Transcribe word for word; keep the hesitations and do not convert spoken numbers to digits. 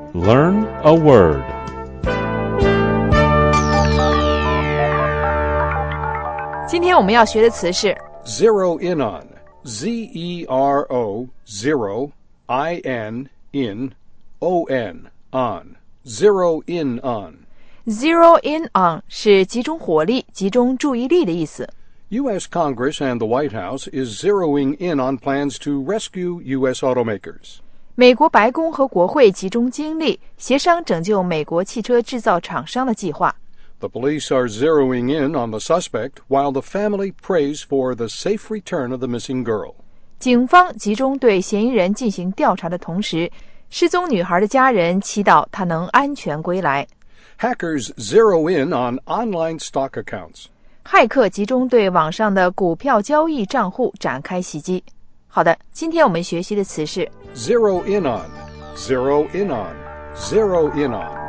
Learn a word. Zero 今天我们要学的词是 Zero in on. Z E R O, zero, I N, in, O N, on. Zero in on. zero in on 是集中火力、集中注意力的意思。 U S Congress and the White House is zeroing in on plans to rescue U S automakers. 美国白宫和国会集中精力协商拯救美国汽车制造厂商的计划。 The police are zeroing in on the suspect while the family prays for the safe return of the missing girl. 警方集中对嫌疑人进行调查的同时，失踪女孩的家人祈祷她能安全归来。 Hackers zero in on online stock accounts. 骇客集中对网上的股票交易账户展开袭击。好的，今天我们学习的词是 Zero in on, zero in on, zero in on.